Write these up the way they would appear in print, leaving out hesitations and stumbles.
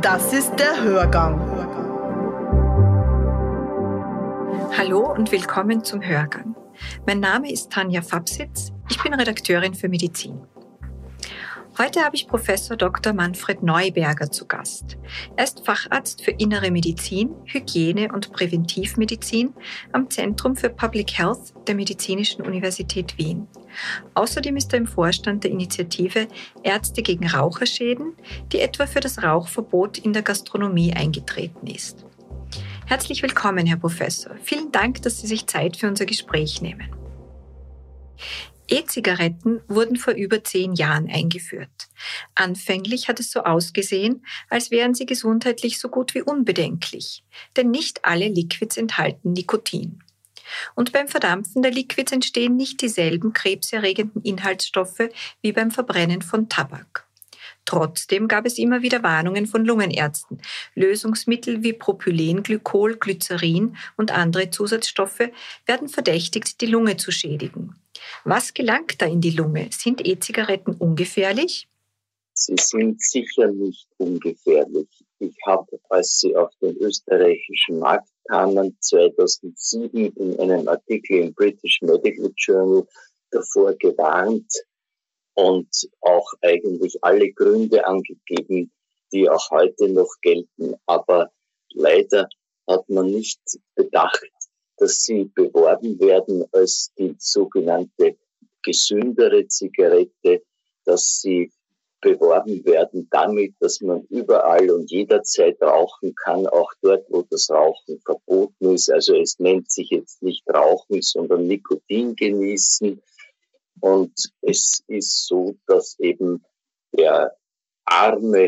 Das ist der Hörgang. Hallo und willkommen zum Hörgang. Mein Name ist Tanja Fabsitz, ich bin Redakteurin für Medizin. Heute habe ich Professor Dr. Manfred Neuberger zu Gast. Er ist Facharzt für Innere Medizin, Hygiene und Präventivmedizin am Zentrum für Public Health der Medizinischen Universität Wien. Außerdem ist er im Vorstand der Initiative Ärzte gegen Raucherschäden, die etwa für das Rauchverbot in der Gastronomie eingetreten ist. Herzlich willkommen, Herr Professor. Vielen Dank, dass Sie sich Zeit für unser Gespräch nehmen. E-Zigaretten wurden vor über 10 Jahren eingeführt. Anfänglich hat es so ausgesehen, als wären sie gesundheitlich so gut wie unbedenklich, denn nicht alle Liquids enthalten Nikotin. Und beim Verdampfen der Liquids entstehen nicht dieselben krebserregenden Inhaltsstoffe wie beim Verbrennen von Tabak. Trotzdem gab es immer wieder Warnungen von Lungenärzten. Lösungsmittel wie Propylenglykol, Glycerin und andere Zusatzstoffe werden verdächtigt, die Lunge zu schädigen. Was gelangt da in die Lunge? Sind E-Zigaretten ungefährlich? Sie sind sicher nicht ungefährlich. Ich habe, als sie auf den österreichischen Markt kamen, 2007 in einem Artikel im British Medical Journal davor gewarnt und auch eigentlich alle Gründe angegeben, die auch heute noch gelten. Aber leider hat man nicht bedacht, dass sie beworben werden als die sogenannte gesündere Zigarette, dass sie beworben werden damit, dass man überall und jederzeit rauchen kann, auch dort, wo das Rauchen verboten ist. Also es nennt sich jetzt nicht Rauchen, sondern Nikotin genießen. Und es ist so, dass eben der arme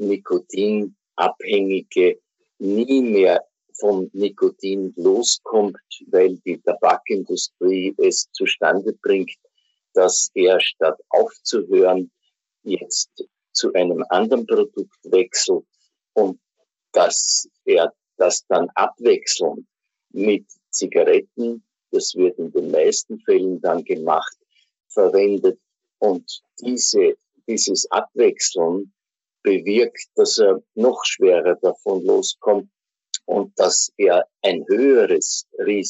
Nikotinabhängige nie mehr vom Nikotin loskommt, weil die Tabakindustrie es zustande bringt, dass er statt aufzuhören, jetzt zu einem anderen Produkt wechselt und dass er das dann abwechselnd mit Zigaretten, das wird in den meisten Fällen dann gemacht, verwendet. Und dieses Abwechseln bewirkt, dass er noch schwerer davon loskommt und dass er ein höheres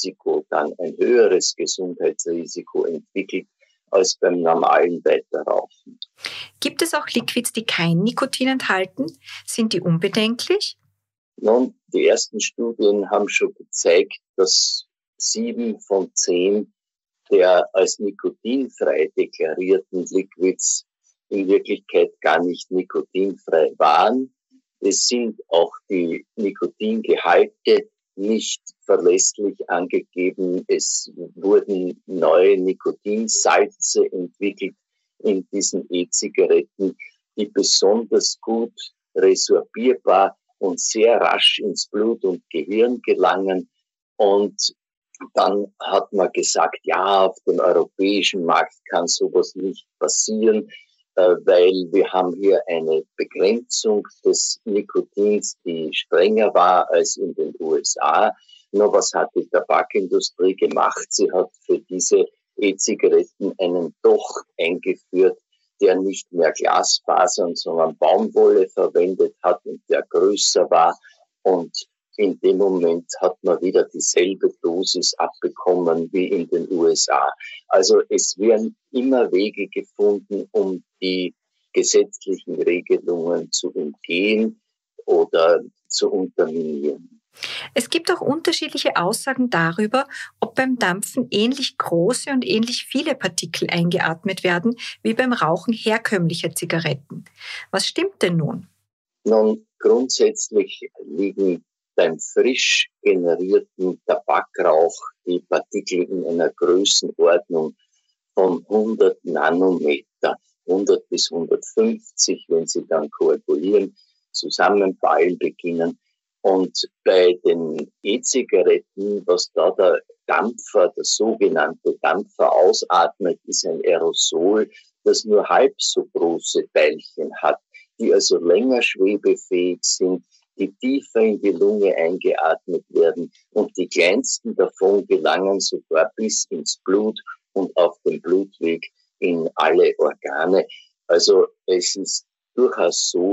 Gesundheitsrisiko entwickelt als beim normalen Weiterrauchen. Gibt es auch Liquids, die kein Nikotin enthalten? Sind die unbedenklich? Nun, die ersten Studien haben schon gezeigt, dass 7 von 10 der als nikotinfrei deklarierten Liquids in Wirklichkeit gar nicht nikotinfrei waren. Es sind auch die Nikotingehalte nicht verlässlich angegeben. Es wurden neue Nikotinsalze entwickelt in diesen E-Zigaretten, die besonders gut resorbierbar und sehr rasch ins Blut und Gehirn gelangen. Und dann hat man gesagt, ja, auf dem europäischen Markt kann sowas nicht passieren, weil wir haben hier eine Begrenzung des Nikotins, die strenger war als in den USA. Nur was hat die Tabakindustrie gemacht? Sie hat für diese E-Zigaretten einen Docht eingeführt, der nicht mehr Glasfasern, sondern Baumwolle verwendet hat und der größer war. Und in dem Moment hat man wieder dieselbe Dosis abbekommen wie in den USA. Also es werden immer Wege gefunden, um die gesetzlichen Regelungen zu umgehen oder zu unterminieren. Es gibt auch unterschiedliche Aussagen darüber, ob beim Dampfen ähnlich große und ähnlich viele Partikel eingeatmet werden wie beim Rauchen herkömmlicher Zigaretten. Was stimmt denn nun? Nun, grundsätzlich liegen beim frisch generierten Tabakrauch die Partikel in einer Größenordnung von 100 Nanometer, 100 bis 150, wenn sie dann koagulieren, zusammenfallen beginnen. Und bei den E-Zigaretten, was da der Dampfer, der sogenannte Dampfer ausatmet, ist ein Aerosol, das nur halb so große Teilchen hat, die also länger schwebefähig sind, die tiefer in die Lunge eingeatmet werden und die kleinsten davon gelangen sogar bis ins Blut und auf dem Blutweg in alle Organe. Also es ist durchaus so,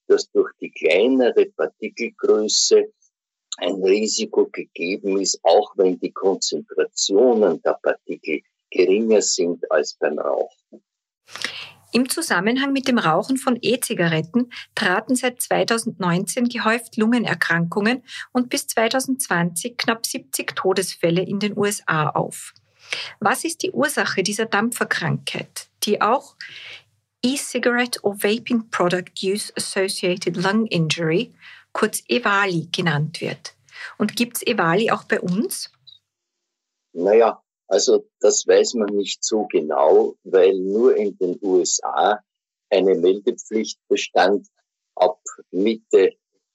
dass durch die kleinere Partikelgröße ein Risiko gegeben ist, auch wenn die Konzentrationen der Partikel geringer sind als beim Rauchen. Im Zusammenhang mit dem Rauchen von E-Zigaretten traten seit 2019 gehäuft Lungenerkrankungen und bis 2020 knapp 70 Todesfälle in den USA auf. Was ist die Ursache dieser Dampferkrankheit, die auch E-Cigarette or Vaping Product Use Associated Lung Injury, kurz EVALI, genannt wird? Und gibt es EVALI auch bei uns? Naja, also das weiß man nicht so genau, weil nur in den USA eine Meldepflicht bestand. Ab Mitte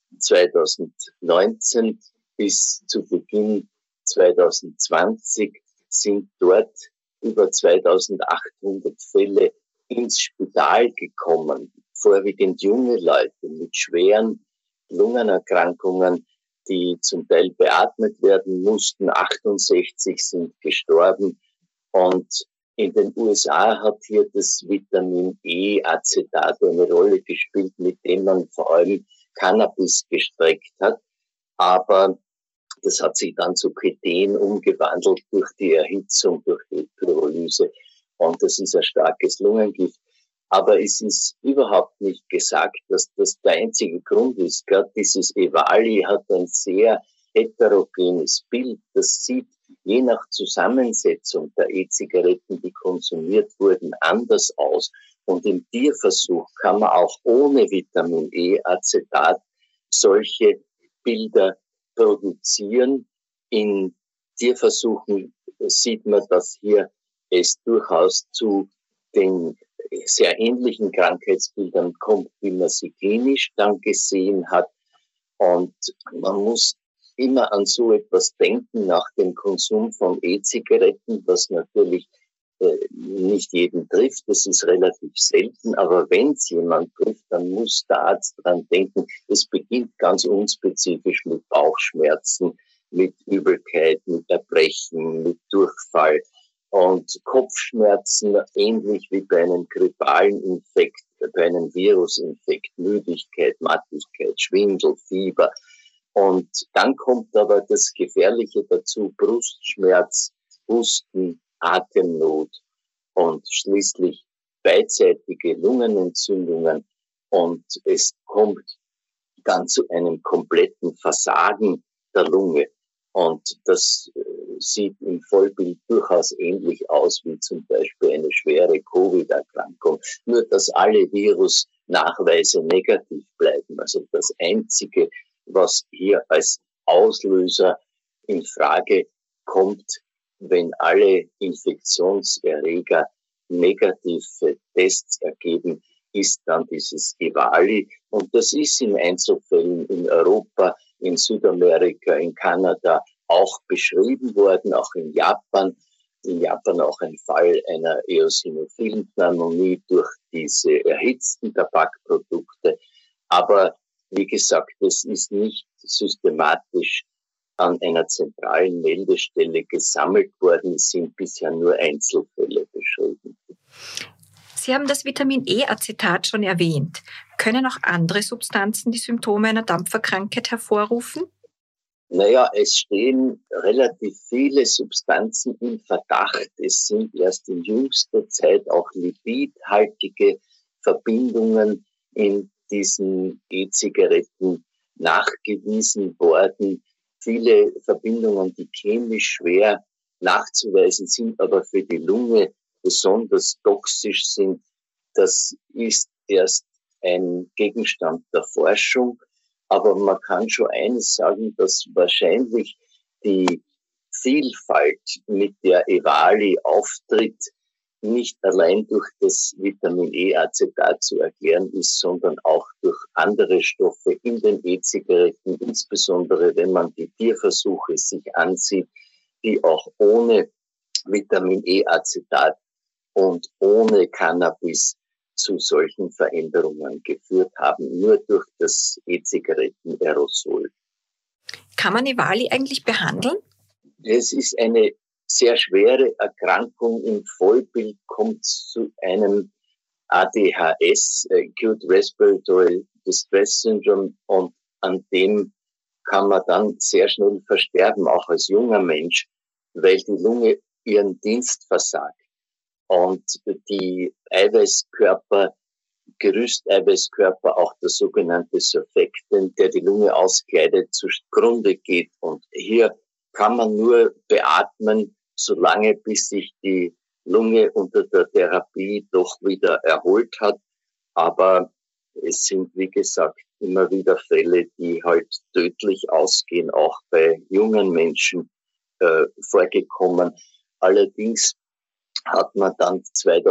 2019 bis zu Beginn 2020 sind dort über 2800 Fälle ins Spital gekommen, vorwiegend junge Leute mit schweren Lungenerkrankungen, die zum Teil beatmet werden mussten. 68 sind gestorben. Und in den USA hat hier das Vitamin E-Acetat eine Rolle gespielt, mit dem man vor allem Cannabis gestreckt hat. Aber das hat sich dann zu Keten umgewandelt durch die Erhitzung, durch die Pyrolyse. Und das ist ein starkes Lungengift. Aber es ist überhaupt nicht gesagt, dass das der einzige Grund ist. Gerade dieses EVALI hat ein sehr heterogenes Bild. Das sieht je nach Zusammensetzung der E-Zigaretten, die konsumiert wurden, anders aus. Und im Tierversuch kann man auch ohne Vitamin E-Acetat solche Bilder produzieren. In Tierversuchen sieht man, dass hier es durchaus zu den sehr ähnlichen Krankheitsbildern kommt, wie man sie klinisch dann gesehen hat. Und man muss immer an so etwas denken nach dem Konsum von E-Zigaretten, was natürlich nicht jeden trifft. Das ist relativ selten. Aber wenn es jemand trifft, dann muss der Arzt dran denken. Es beginnt ganz unspezifisch mit Bauchschmerzen, mit Übelkeit, mit Erbrechen, mit Durchfall. Und Kopfschmerzen, ähnlich wie bei einem grippalen Infekt, bei einem Virusinfekt, Müdigkeit, Mattigkeit, Schwindel, Fieber. Und dann kommt aber das Gefährliche dazu, Brustschmerz, Husten, Atemnot und schließlich beidseitige Lungenentzündungen. Und es kommt dann zu einem kompletten Versagen der Lunge. Und das sieht im Vollbild durchaus ähnlich aus wie zum Beispiel eine schwere Covid-Erkrankung. Nur, dass alle Virusnachweise negativ bleiben. Also das Einzige, was hier als Auslöser in Frage kommt, wenn alle Infektionserreger negative Tests ergeben, ist dann dieses EVALI. Und das ist in Einzelfällen in Europa, in Südamerika, in Kanada auch beschrieben worden, auch in Japan. In Japan auch ein Fall einer eosinophilen Pneumonie durch diese erhitzten Tabakprodukte. Aber wie gesagt, es ist nicht systematisch an einer zentralen Meldestelle gesammelt worden. Es sind bisher nur Einzelfälle beschrieben. Sie haben das Vitamin E-Acetat schon erwähnt. Können auch andere Substanzen die Symptome einer Dampferkrankheit hervorrufen? Naja, es stehen relativ viele Substanzen im Verdacht. Es sind erst in jüngster Zeit auch lipidhaltige Verbindungen in diesen E-Zigaretten nachgewiesen worden. Viele Verbindungen, die chemisch schwer nachzuweisen sind, aber für die Lunge besonders toxisch sind, das ist erst ein Gegenstand der Forschung. Aber man kann schon eines sagen, dass wahrscheinlich die Vielfalt, mit der EVALI auftritt, nicht allein durch das Vitamin E-Acetat zu erklären ist, sondern auch durch andere Stoffe in den E-Zigaretten, insbesondere wenn man die Tierversuche sich ansieht, die auch ohne Vitamin E-Acetat und ohne Cannabis zu solchen Veränderungen geführt haben, nur durch das E-Zigaretten-Aerosol. Kann man EVALI eigentlich behandeln? Es ist eine sehr schwere Erkrankung. Im Vollbild kommt zu einem ADHS, Acute Respiratory Distress Syndrome, und an dem kann man dann sehr schnell versterben, auch als junger Mensch, weil die Lunge ihren Dienst versagt und die Eiweißkörper, Gerüsteiweißkörper, auch der sogenannte Surfactant, der die Lunge auskleidet, zugrunde geht. Und hier kann man nur beatmen, solange bis sich die Lunge unter der Therapie doch wieder erholt hat. Aber es sind, wie gesagt, immer wieder Fälle, die halt tödlich ausgehen, auch bei jungen Menschen vorgekommen. Allerdings hat man dann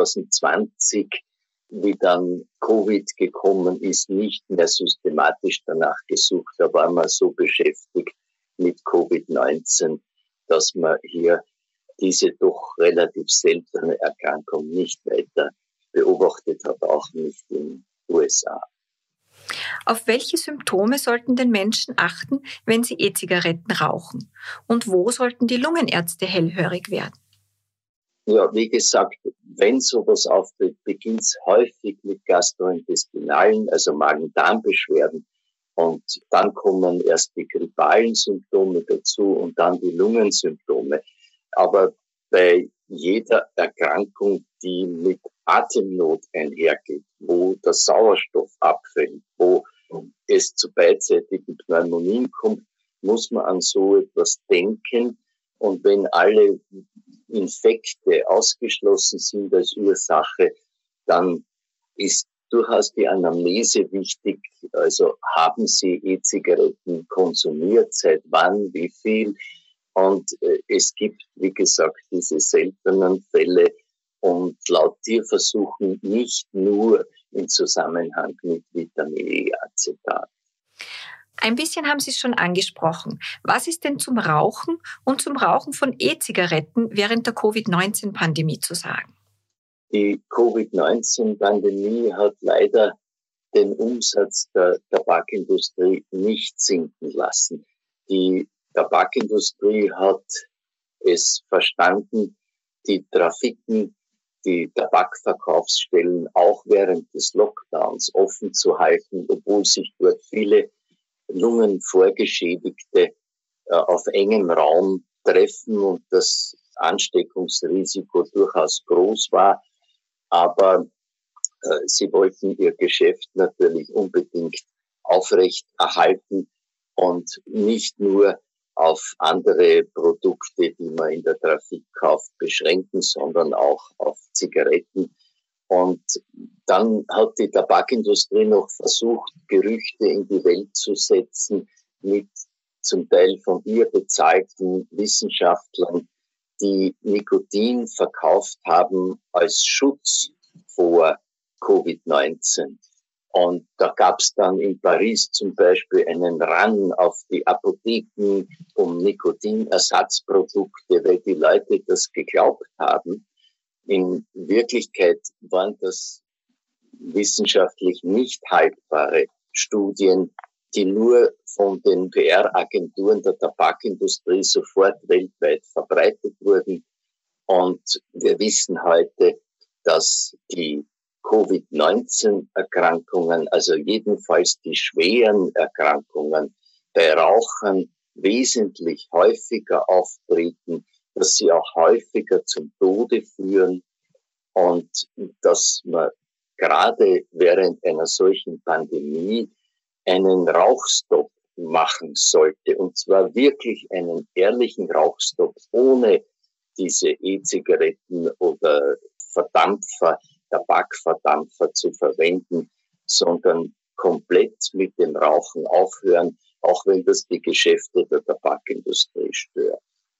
2020, wie dann Covid gekommen ist, nicht mehr systematisch danach gesucht. Da war man so beschäftigt mit Covid-19, dass man hier diese doch relativ seltene Erkrankung nicht weiter beobachtet hat, auch nicht in den USA. Auf welche Symptome sollten denn Menschen achten, wenn sie E-Zigaretten rauchen? Und wo sollten die Lungenärzte hellhörig werden? Ja, wie gesagt, wenn sowas auftritt, beginnt es häufig mit gastrointestinalen, also Magen-Darm-Beschwerden. Und dann kommen erst die grippalen Symptome dazu und dann die Lungensymptome. Aber bei jeder Erkrankung, die mit Atemnot einhergeht, wo der Sauerstoff abfällt, wo es zu beidseitigen Pneumonien kommt, muss man an so etwas denken. Und wenn alle Infekte ausgeschlossen sind als Ursache, dann ist durchaus die Anamnese wichtig. Also haben Sie E-Zigaretten konsumiert, seit wann, wie viel? Und es gibt, wie gesagt, diese seltenen Fälle und laut Tierversuchen nicht nur im Zusammenhang mit Vitamin E-Acetat. Ein bisschen haben Sie es schon angesprochen. Was ist denn zum Rauchen und zum Rauchen von E-Zigaretten während der Covid-19-Pandemie zu sagen? Die Covid-19-Pandemie hat leider den Umsatz der Tabakindustrie nicht sinken lassen. Die Tabakindustrie hat es verstanden, die Trafiken, die Tabakverkaufsstellen auch während des Lockdowns offen zu halten, obwohl sich dort viele Lungenvorgeschädigte auf engem Raum treffen und das Ansteckungsrisiko durchaus groß war. Aber sie wollten ihr Geschäft natürlich unbedingt aufrecht erhalten und nicht nur auf andere Produkte, die man in der Trafik kauft, beschränken, sondern auch auf Zigaretten. Und dann hat die Tabakindustrie noch versucht, Gerüchte in die Welt zu setzen mit zum Teil von ihr bezahlten Wissenschaftlern, die Nikotin verkauft haben als Schutz vor Covid-19. Und da gab es dann in Paris zum Beispiel einen Run auf die Apotheken um Nikotinersatzprodukte, weil die Leute das geglaubt haben. In Wirklichkeit waren das wissenschaftlich nicht haltbare Studien, die nur von den PR-Agenturen der Tabakindustrie sofort weltweit verbreitet wurden. Und wir wissen heute, dass die Covid-19-Erkrankungen, also jedenfalls die schweren Erkrankungen, bei Rauchern wesentlich häufiger auftreten, dass sie auch häufiger zum Tode führen und dass man gerade während einer solchen Pandemie einen Rauchstopp machen sollte. Und zwar wirklich einen ehrlichen Rauchstopp ohne diese E-Zigaretten oder Verdampfer, Tabakverdampfer zu verwenden, sondern komplett mit dem Rauchen aufhören, auch wenn das die Geschäfte der Tabakindustrie stört.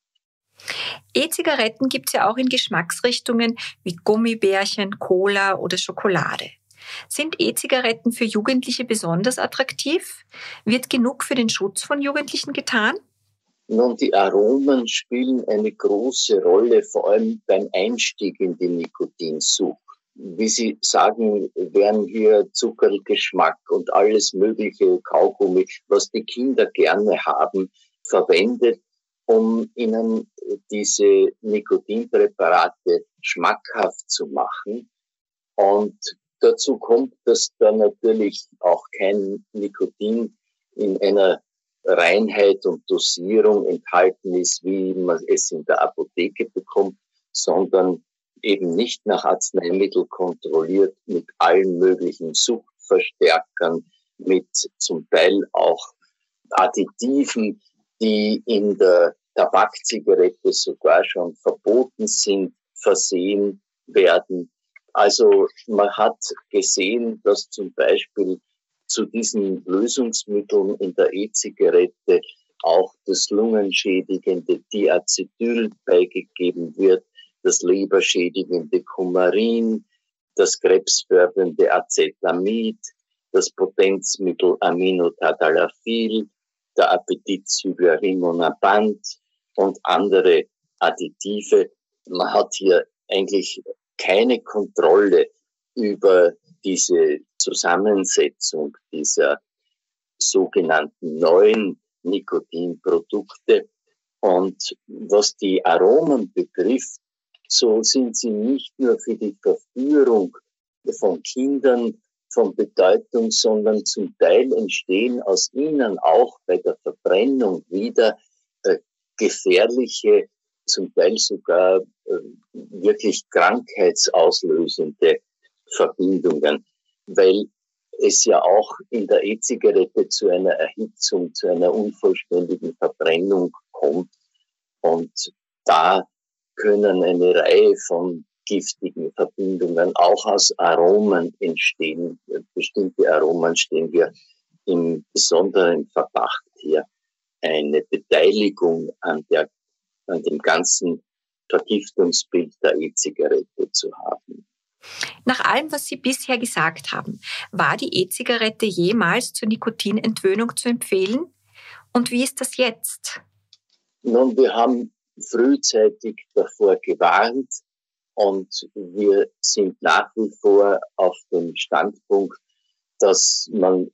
E-Zigaretten gibt es ja auch in Geschmacksrichtungen wie Gummibärchen, Cola oder Schokolade. Sind E-Zigaretten für Jugendliche besonders attraktiv? Wird genug für den Schutz von Jugendlichen getan? Nun, die Aromen spielen eine große Rolle, vor allem beim Einstieg in die Nikotinsucht. Wie Sie sagen, werden hier Zuckergeschmack und alles mögliche Kaugummi, was die Kinder gerne haben, verwendet, um ihnen diese Nikotinpräparate schmackhaft zu machen. Und dazu kommt, dass da natürlich auch kein Nikotin in einer Reinheit und Dosierung enthalten ist, wie man es in der Apotheke bekommt, sondern eben nicht nach Arzneimittel kontrolliert, mit allen möglichen Suchtverstärkern, mit zum Teil auch Additiven, die in der Tabakzigarette sogar schon verboten sind, versehen werden. Also man hat gesehen, dass zum Beispiel zu diesen Lösungsmitteln in der E-Zigarette auch das lungenschädigende Diacetyl beigegeben wird, das leberschädigende Cumarin, das krebsfördernde Acetamid, das Potenzmittel Aminotadalafil, der Appetitzügler Rimonabant und andere Additive. Man hat hier eigentlich keine Kontrolle über diese Zusammensetzung dieser sogenannten neuen Nikotinprodukte. Und was die Aromen betrifft, so sind sie nicht nur für die Verführung von Kindern von Bedeutung, sondern zum Teil entstehen aus ihnen auch bei der Verbrennung wieder gefährliche, zum Teil sogar wirklich krankheitsauslösende Verbindungen, weil es ja auch in der E-Zigarette zu einer Erhitzung, zu einer unvollständigen Verbrennung kommt. Und da können eine Reihe von giftigen Verbindungen auch aus Aromen entstehen. Bestimmte Aromen stehen hier im besonderen Verdacht, hier eine Beteiligung an dem ganzen Vergiftungsbild der E-Zigarette zu haben. Nach allem, was Sie bisher gesagt haben, war die E-Zigarette jemals zur Nikotinentwöhnung zu empfehlen? Und wie ist das jetzt? Nun, wir haben frühzeitig davor gewarnt und wir sind nach wie vor auf dem Standpunkt, dass man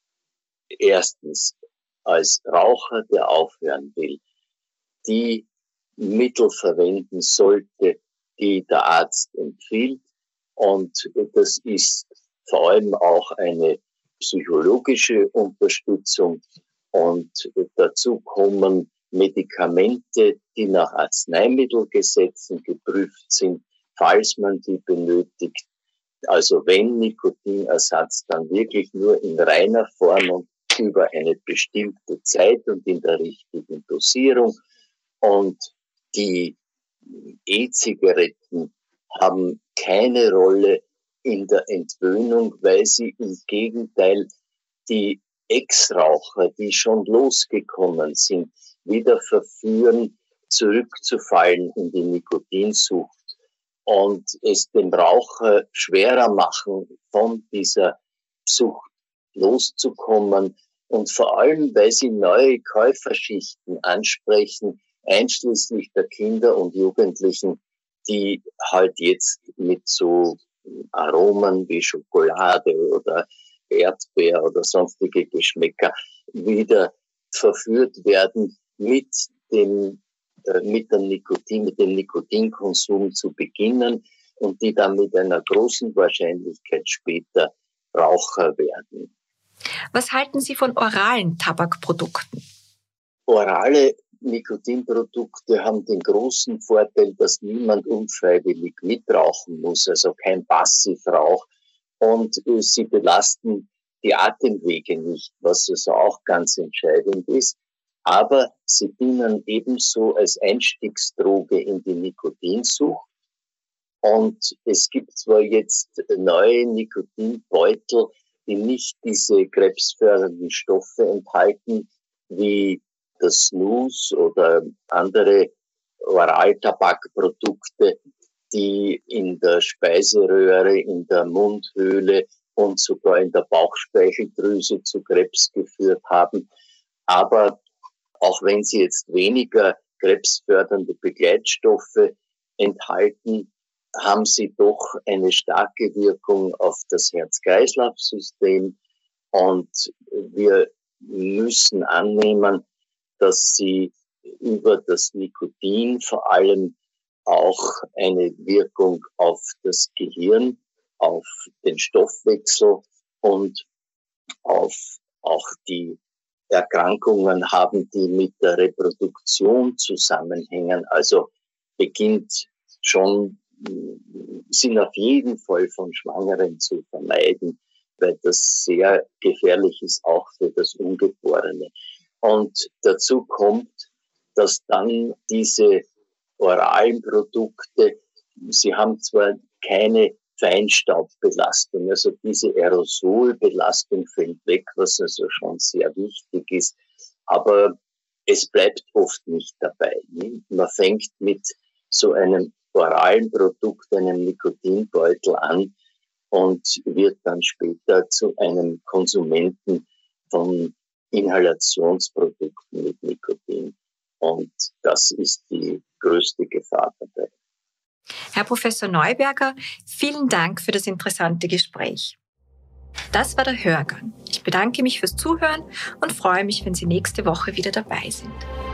erstens als Raucher, der aufhören will, die Mittel verwenden sollte, die der Arzt empfiehlt. Und das ist vor allem auch eine psychologische Unterstützung. Und dazu kommen Medikamente, die nach Arzneimittelgesetzen geprüft sind, falls man die benötigt. Also wenn Nikotinersatz, dann wirklich nur in reiner Form und über eine bestimmte Zeit und in der richtigen Dosierung. Und die E-Zigaretten haben keine Rolle in der Entwöhnung, weil sie im Gegenteil die Ex-Raucher, die schon losgekommen sind, wieder verführen, zurückzufallen in die Nikotinsucht und es dem Raucher schwerer machen, von dieser Sucht loszukommen. Und vor allem, weil sie neue Käuferschichten ansprechen, einschließlich der Kinder und Jugendlichen, die halt jetzt mit so Aromen wie Schokolade oder Erdbeer oder sonstige Geschmäcker wieder verführt werden, mit dem Nikotinkonsum zu beginnen und die dann mit einer großen Wahrscheinlichkeit später Raucher werden. Was halten Sie von oralen Tabakprodukten? Orale Nikotinprodukte haben den großen Vorteil, dass niemand unfreiwillig mitrauchen muss, also kein Passivrauch. Und sie belasten die Atemwege nicht, was also auch ganz entscheidend ist. Aber sie dienen ebenso als Einstiegsdroge in die Nikotinsucht. Und es gibt zwar jetzt neue Nikotinbeutel, die nicht diese krebsfördernden Stoffe enthalten, wie das Snus oder andere Oraltabakprodukte, die in der Speiseröhre, in der Mundhöhle und sogar in der Bauchspeicheldrüse zu Krebs geführt haben. Aber auch wenn sie jetzt weniger krebsfördernde Begleitstoffe enthalten, haben sie doch eine starke Wirkung auf das Herz-Kreislauf-System. Und wir müssen annehmen, dass sie über das Nikotin vor allem auch eine Wirkung auf das Gehirn auf den Stoffwechsel und auf auch die Erkrankungen haben, die mit der Reproduktion zusammenhängen. Also sind auf jeden Fall von Schwangeren zu vermeiden, weil das sehr gefährlich ist, auch für das Ungeborene. Und dazu kommt, dass dann diese oralen Produkte, sie haben zwar keine Feinstaubbelastung, also diese Aerosolbelastung fällt weg, was also schon sehr wichtig ist, aber es bleibt oft nicht dabei. Man fängt mit so einem oralen Produkt, einem Nikotinbeutel an und wird dann später zu einem Konsumenten von Inhalationsprodukten mit Nikotin. Und das ist die größte Gefahr dabei. Herr Professor Neuberger, vielen Dank für das interessante Gespräch. Das war der Hörgang. Ich bedanke mich fürs Zuhören und freue mich, wenn Sie nächste Woche wieder dabei sind.